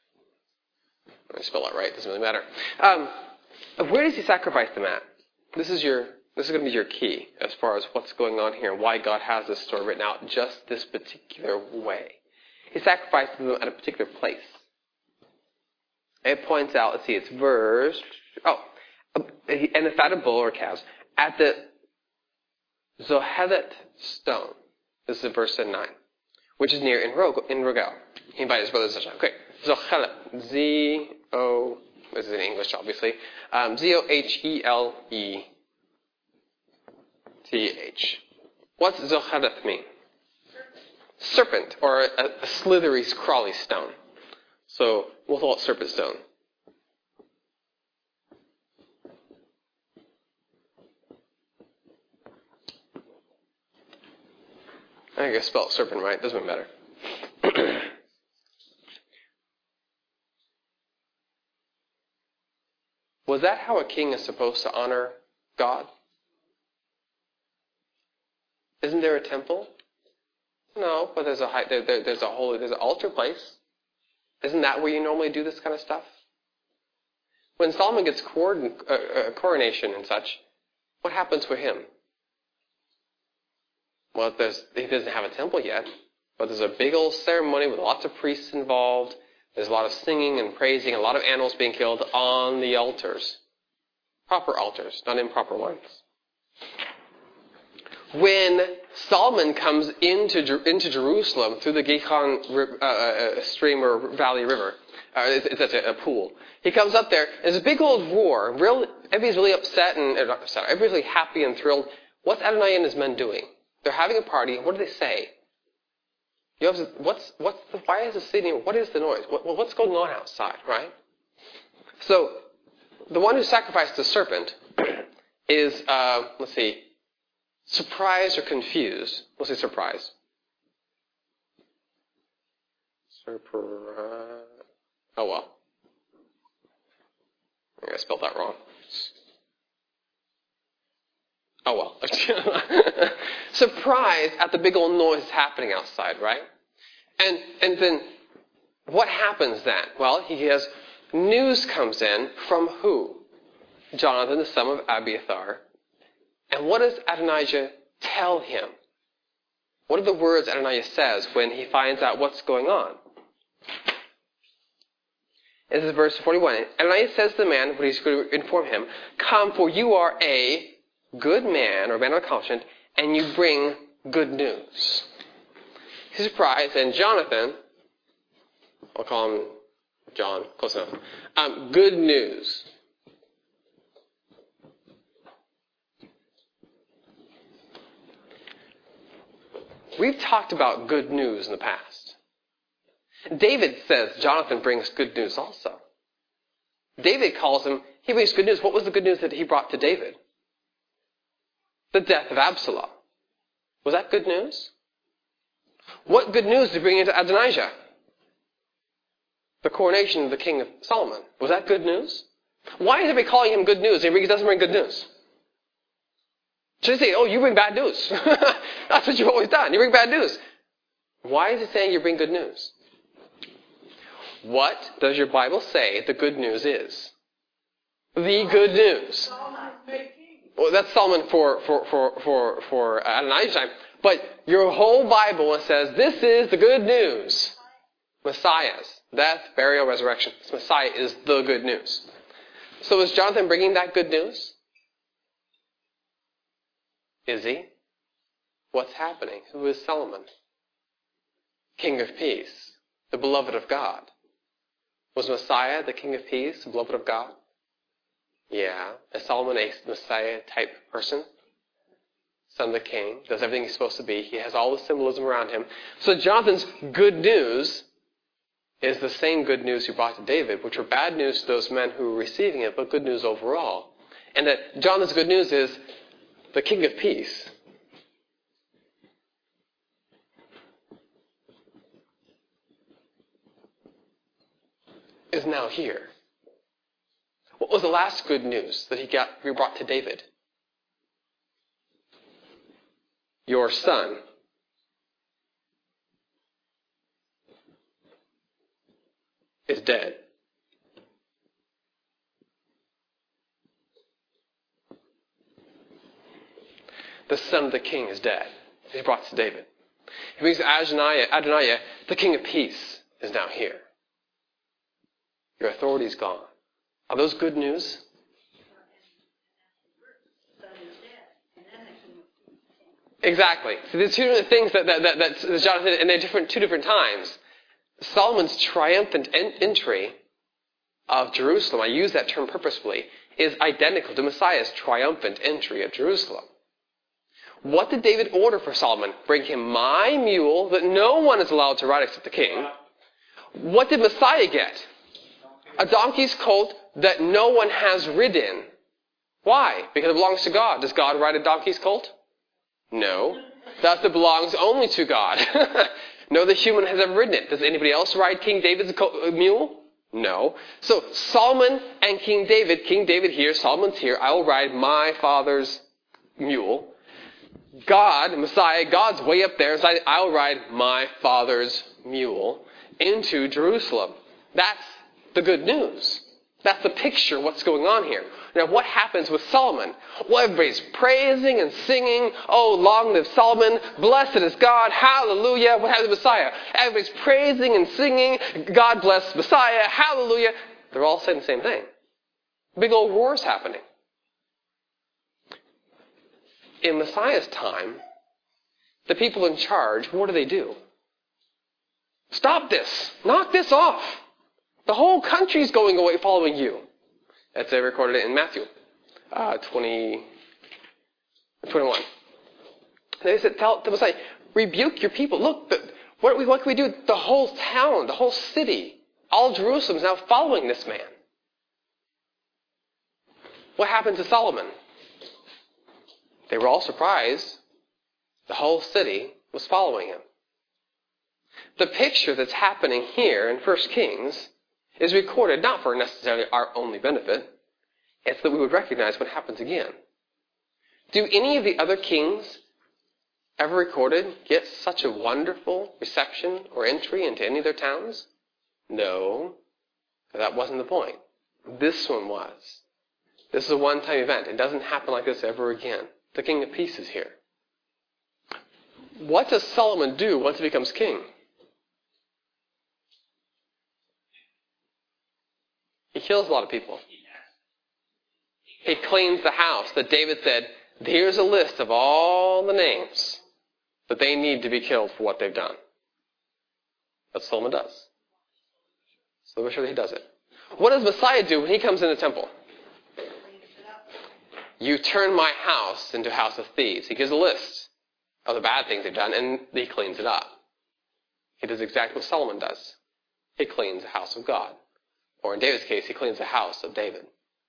I spell it right. Doesn't really matter. Um, where does he sacrifice them at? This is your. This is going to be your key as far as what's going on here and why God has this story written out just this particular way. He sacrificed them at a particular place. It points out. Let's see. It's verse. Oh, and the fatted bull or calves at the Zohelet stone. This is verse nine, which is near in Rogel. He invited his brothers and sisters. Okay, Zohelet, Z O. This is in English, obviously. Um, Z O H E L E T H. What's Zohelet mean? Serpent, or a, a slithery, crawly stone. So we'll call it serpent stone. I think I spelled serpent right. Doesn't matter. Was that how a king is supposed to honor God? Isn't there a temple? No, but there's a high, there, there, there's a holy, there's an altar place. Isn't that where you normally do this kind of stuff? When Solomon gets coron, uh, uh, coronation and such, what happens with him? Well, there's, he doesn't have a temple yet, but there's a big old ceremony with lots of priests involved. There's a lot of singing and praising, a lot of animals being killed on the altars. Proper altars, not improper ones. When Solomon comes into into Jerusalem through the Gihon uh, uh, stream or valley river, uh, it's, it's a, a pool. He comes up there. There's a big old roar. Real, everybody's really upset and uh, not upset. Everybody's really happy and thrilled. What's Adonai and his men doing? They're having a party. What do they say? You have to, what's what's the, why is the city? What is the noise? What, what's going on outside? Right. So the one who sacrificed the serpent is uh, let's see. Surprised or confused? We'll say surprised. Surprise. Oh well. I think I spelled that wrong. Oh well. Surprised at the big old noise happening outside, right? And and then what happens then? Well, he has news comes in from who? Jonathan, the son of Abiathar. And what does Adonijah tell him? What are the words Adonijah says when he finds out what's going on? This is verse forty-one. Adonijah says to the man, when he's going to inform him, "Come, for you are a good man, or man of conscience, and you bring good news." He's surprised, and Jonathan, I'll call him John, close enough, um, good news. We've talked about good news in the past. David says Jonathan brings good news also. David calls him, he brings good news. What was the good news that he brought to David? The death of Absalom. Was that good news? What good news did he bring into Adonijah? The coronation of the king of Solomon. Was that good news? Why is everybody calling him good news if he doesn't bring good news? Should they say, oh, you bring bad news? That's what you've always done. You bring bad news. Why is it saying you bring good news? What does your Bible say the good news is? The good news. Well, that's Solomon for for for for for Adonijah's time. But your whole Bible says this is the good news. Messiah's death, burial, resurrection. This Messiah is the good news. So is Jonathan bringing that good news? Is he? What's happening? Who is Solomon? King of peace, the beloved of God. Was Messiah the King of peace, the beloved of God? Yeah. Is Solomon a Messiah type person? Son of the king, does everything he's supposed to be. He has all the symbolism around him. So Jonathan's good news is the same good news he brought to David, which were bad news to those men who were receiving it, but good news overall. And that Jonathan's good news is the King of peace is now here. What was the last good news that he got he brought to David? Your son is dead. The son of the king is dead. He's brought to David. He brings Adonijah, Adonijah, the king of peace, is now here. Your authority is gone. Are those good news? Exactly. So there's two different things that, that, that, that Jonathan, and they're different, two different times. Solomon's triumphant en- entry of Jerusalem, I use that term purposefully, is identical to Messiah's triumphant entry of Jerusalem. What did David order for Solomon? Bring him my mule that no one is allowed to ride except the king. What did Messiah get? A donkey's colt that no one has ridden. Why? Because it belongs to God. Does God ride a donkey's colt? No. Thus it belongs only to God. No other human has ever ridden it. Does anybody else ride King David's mule? No. So Solomon and King David, King David here, Solomon's here, I will ride my father's mule. God, Messiah, God's way up there, so I'll ride my father's mule into Jerusalem. That's the good news. That's the picture of what's going on here. Now, what happens with Solomon? Well, everybody's praising and singing, oh, long live Solomon, blessed is God, hallelujah. What happens with Messiah? Everybody's praising and singing, God bless Messiah, hallelujah. They're all saying the same thing. Big old roar's happening. In Messiah's time, the people in charge, what do they do? Stop this. Knock this off. The whole country's going away following you. That's they recorded it in Matthew uh, twenty, twenty-one. They said, tell the Messiah, rebuke your people. Look, the, what, what can we do? The whole town, the whole city, all Jerusalem is now following this man. What happened to Solomon? They were all surprised. The whole city was following him. The picture that's happening here in First Kings is recorded not for necessarily our only benefit. It's that we would recognize what happens again. Do any of the other kings ever recorded get such a wonderful reception or entry into any of their towns? No. That wasn't the point. This one was. This is a one-time event. It doesn't happen like this ever again. The King of Peace is here. What does Solomon do once he becomes king? He kills a lot of people. He cleans the house that David said, here's a list of all the names that they need to be killed for what they've done. That's what Solomon does. So we're sure that he does it. What does Messiah do when he comes in the temple? You turn my house into a house of thieves. He gives a list of the bad things they've done, and he cleans it up. He does exactly what Solomon does. He cleans the house of God. Or in David's case, he cleans the house of David.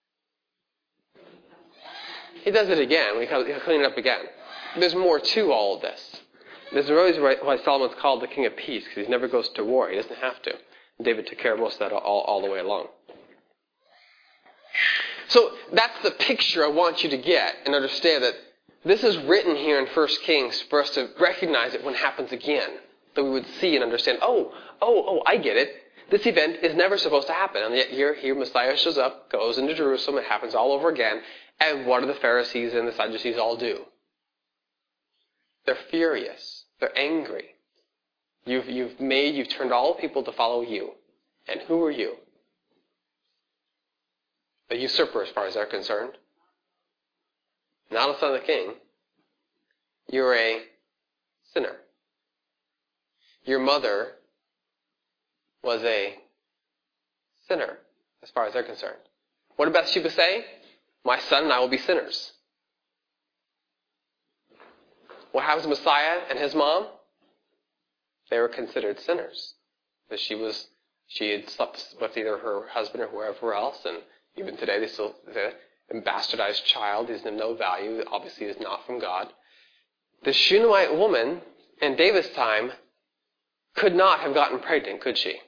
He does it again. He'll clean it up again. There's more to all of this. There's a reason why Solomon's called the King of Peace, because he never goes to war. He doesn't have to. David took care of most of that all, all the way along. So that's the picture I want you to get and understand that this is written here in First Kings for us to recognize it when it happens again. That we would see and understand, oh, oh, oh, I get it. This event is never supposed to happen. And yet here, here Messiah shows up, goes into Jerusalem, it happens all over again. And what do the Pharisees and the Sadducees all do? They're furious. They're angry. You've, you've made, you've turned all people to follow you. And who are you? A usurper as far as they're concerned. Not a son of the king. You're a sinner. Your mother was a sinner as far as they're concerned. What did Bathsheba say? My son and I will be sinners. What happens to Messiah and his mom? They were considered sinners. Because she was, she had slept with either her husband or whoever else, and even today they still say a bastardized child is of no value, obviously is not from God. The Shunammite woman in David's time could not have gotten pregnant, could she?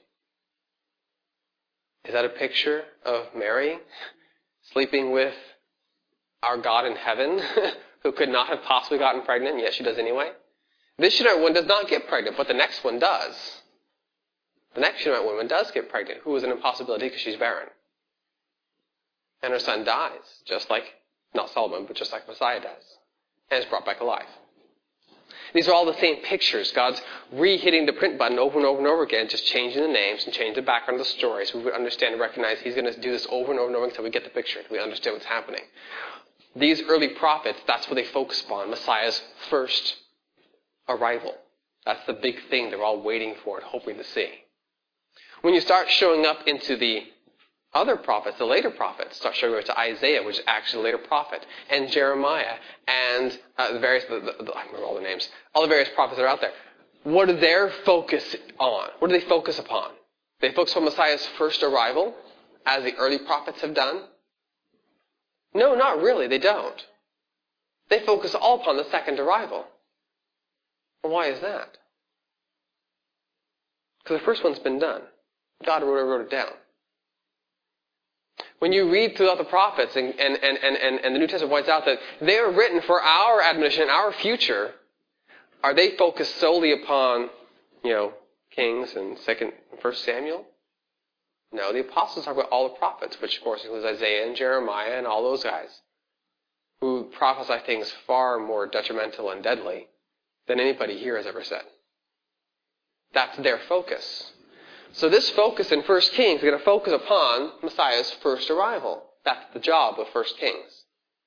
Is that a picture of Mary sleeping with our God in heaven who could not have possibly gotten pregnant, yet she does anyway? This Shunammite one does not get pregnant, but the next one does. The next Shunammite woman does get pregnant, who is an impossibility because she's barren. And her son dies, just like, not Solomon, but just like Messiah does, and is brought back alive. These are all the same pictures. God's re-hitting the print button over and over and over again, just changing the names and changing the background of the story so we would understand and recognize he's going to do this over and over and over until we get the picture and we understand what's happening. These early prophets, that's what they focus upon, Messiah's first arrival. That's the big thing they're all waiting for and hoping to see. When you start showing up into the other prophets, the later prophets, start showing up to Isaiah, which is actually a later prophet, and Jeremiah, and uh, the various, the, the, the, I remember all the names, all the various prophets that are out there. What do they focus on? What do they focus upon? They focus on Messiah's first arrival, as the early prophets have done? No, not really. They don't. They focus all upon the second arrival. Well, why is that? Because the first one's been done. God wrote, wrote it down. When you read throughout the prophets and, and, and, and, and the New Testament points out that they are written for our admonition, our future, are they focused solely upon, you know, Kings and Second and First Samuel? No, the apostles talk about all the prophets, which of course includes Isaiah and Jeremiah and all those guys, who prophesy things far more detrimental and deadly than anybody here has ever said. That's their focus. So this focus in First Kings is going to focus upon Messiah's first arrival. That's the job of First Kings.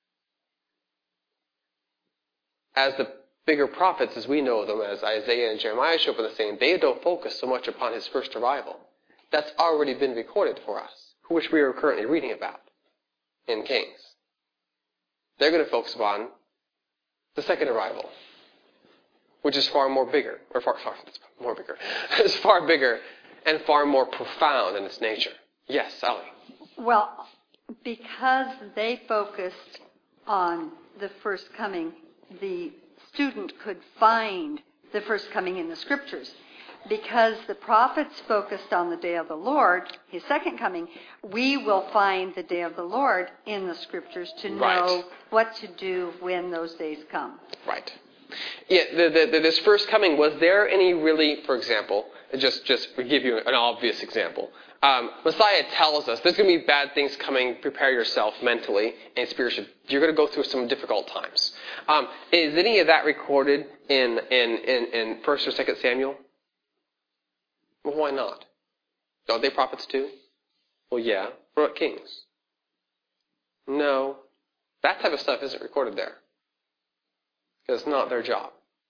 As the bigger prophets, as we know them, as Isaiah and Jeremiah show up in the same, they don't focus so much upon his first arrival. That's already been recorded for us, which we are currently reading about in Kings. They're going to focus upon the second arrival, which is far more bigger, or far, far more bigger. It's far bigger and far more profound in its nature. Yes, Sally. Well, because they focused on the first coming, the student could find the first coming in the Scriptures. Because the prophets focused on the day of the Lord, his second coming, we will find the day of the Lord in the Scriptures to know Right. what to do when those days come. Right. Yeah, the, the, the, this first coming, was there any really, for example, just just to give you an obvious example, um, Messiah tells us there's going to be bad things coming, prepare yourself mentally and spiritually. You're going to go through some difficult times. Um, is any of that recorded in, in, in, in First or Second Samuel? Well, why not? Are they prophets too? Well, yeah. What about kings? No. That type of stuff isn't recorded there. Because it's not their job.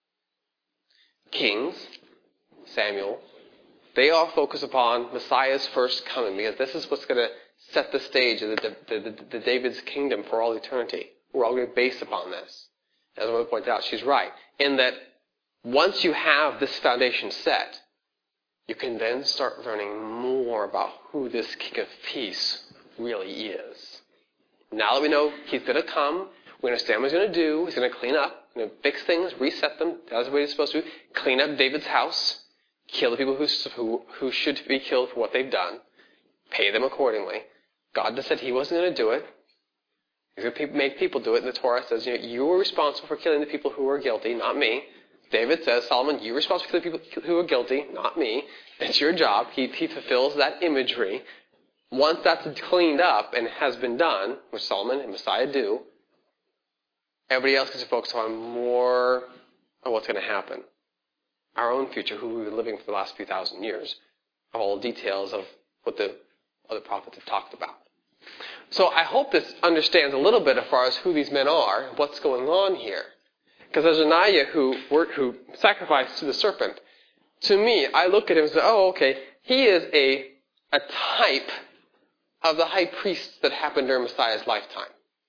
Kings, Samuel, they all focus upon Messiah's first coming, because this is what's going to set the stage of the, the, the, the David's kingdom for all eternity. We're all going to be based upon this. As I want to point out, she's right, in that once you have this foundation set, you can then start learning more about who this King of Peace really is. Now that we know he's going to come, we understand what he's going to do. He's going to clean up, he's going to fix things, reset them. That's what he's supposed to do. Clean up David's house, kill the people who, who, who should be killed for what they've done, pay them accordingly. God just said he wasn't going to do it. He's going to make people do it. And the Torah says, you know, you were responsible for killing the people who were guilty, not me. David says, Solomon, you're responsible for killing the people who are guilty, not me. It's your job. He, he fulfills that imagery. Once that's cleaned up and has been done, which Solomon and Messiah do, everybody else gets to focus on more of what's going to happen. Our own future, who we've been living for the last few thousand years, of all the details of what the other prophets have talked about. So I hope this understands a little bit as far as who these men are, what's going on here. Because there's Ananiah who, who sacrificed to the serpent. To me, I look at him and say, oh, okay, he is a, a type of the high priests that happened during Messiah's lifetime.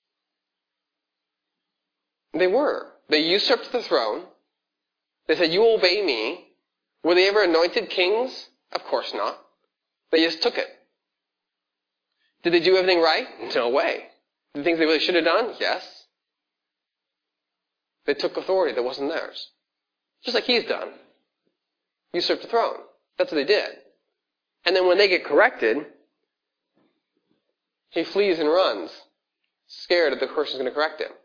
They were. They usurped the throne. They said, you obey me. Were they ever anointed kings? Of course not. They just took it. Did they do everything right? No way. The things they really should have done? Yes. They took authority that wasn't theirs. Just like he's done. Usurped the throne. That's what they did. And then when they get corrected, he flees and runs, scared that the person's going to correct him.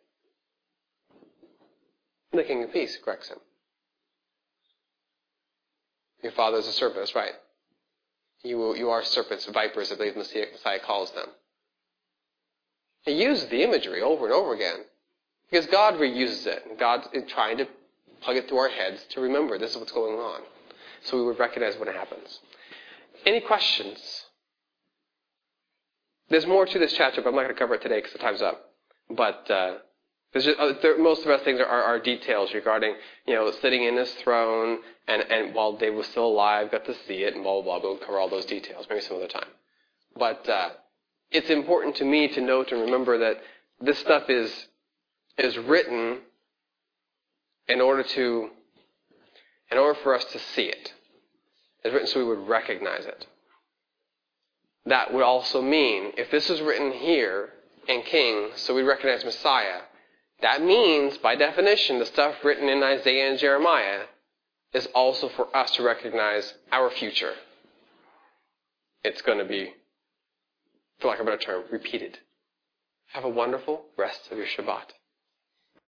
The King of Peace corrects him. Your father is a serpent, that's right. You, you are serpents, vipers, I believe Messiah, Messiah calls them. He uses the imagery over and over again because God reuses it. And God is trying to plug it through our heads to remember this is what's going on. So we would recognize when it happens. Any questions? There's more to this chapter, but I'm not going to cover it today because the time's up. But uh, there's just, uh, there, most of the rest things are, are, are details regarding, you know, sitting in his throne, and, and while David was still alive, got to see it, and blah, blah, blah. We'll cover all those details maybe some other time. But uh, it's important to me to note and remember that this stuff is is written in order to, in order for us to see it. It's written so we would recognize it. That would also mean, if this is written here in Kings, so we recognize Messiah, that means, by definition, the stuff written in Isaiah and Jeremiah is also for us to recognize our future. It's going to be, for lack of a better term, repeated. Have a wonderful rest of your Shabbat.